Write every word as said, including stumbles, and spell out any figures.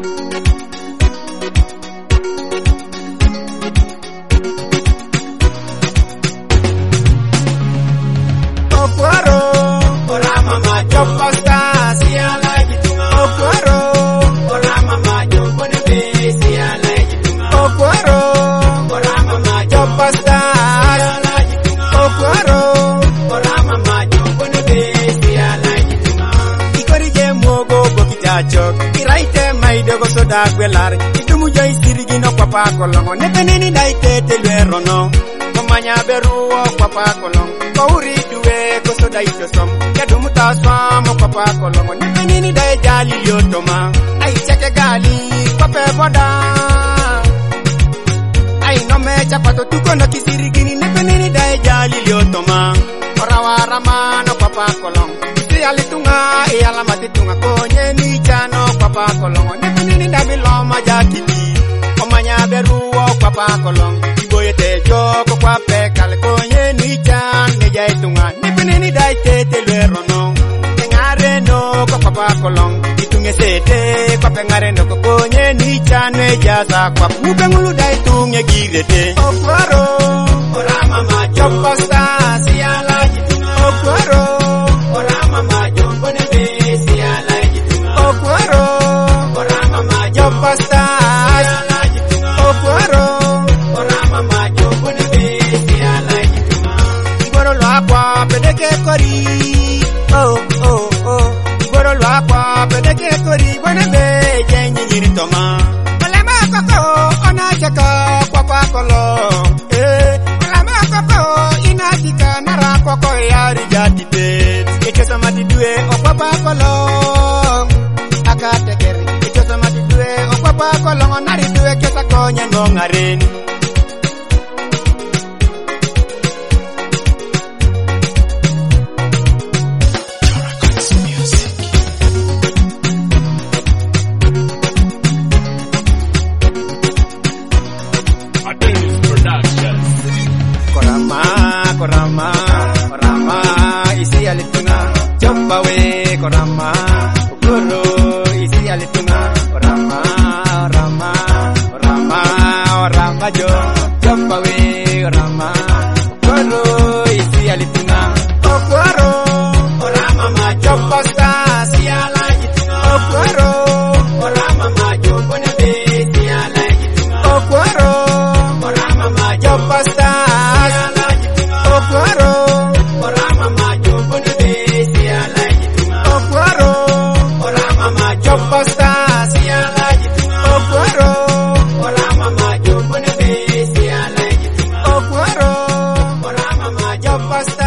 Dagwelar itumu joy sirigi no papa kolongo nebenini daite lwero no komanya beru papa kolongo kouri duwe koso daito som yadumu taswa mo papa kolongo nebenini dai jali yotoma ai cheke gali pape boda ai no me chapato tukono kisirigi ni nebenini dai jali yotoma orawara mano papa kolongo alitunga e alamati tunga konye ni chano papa kolongo nebenini dami loma jakiti omanya beru papa kolongo iboye tejo ko kwa pekal konye ni chan ne jaitunga nebenini dai tete lwero no ngare no ko papa kolongo itunge sete ko pengare no ko konye ni chan ne jaza kwa ubengulu dai tunge girete okwaro orama ma chopasta siala jitunga okwaro orama ma jombo ne besi ala jitunga okwaro orama ma jopasta ala jitunga okwaro orama ma jombo ne besi ala jitunga igoro lo akwa pedeke kori oh oh oh igoro lo akwa pedeke kori bone be jenyi nyiri toma alama koko ona chaka kwa kwa kolo eh alama koko inatika nara koko yari jatite Samadi due o papa kolong akatekeri icho samadi due o papa kolong onari due kesa konya ngongaren Korama korama korama isi alituna Jombawe korama ukuro isi alituna korama korama korama korama jo Jombawe korama ukuro isi alituna okuro korama ma jopasta siala jitunga okuro korama ma jopone be siala jitunga okuro korama ma jopasta siala jitunga okuro korama ma jopone be Jopasta siala jitunga okwaro orama ma jombo ne be siala jitunga okwaro orama ma jopasta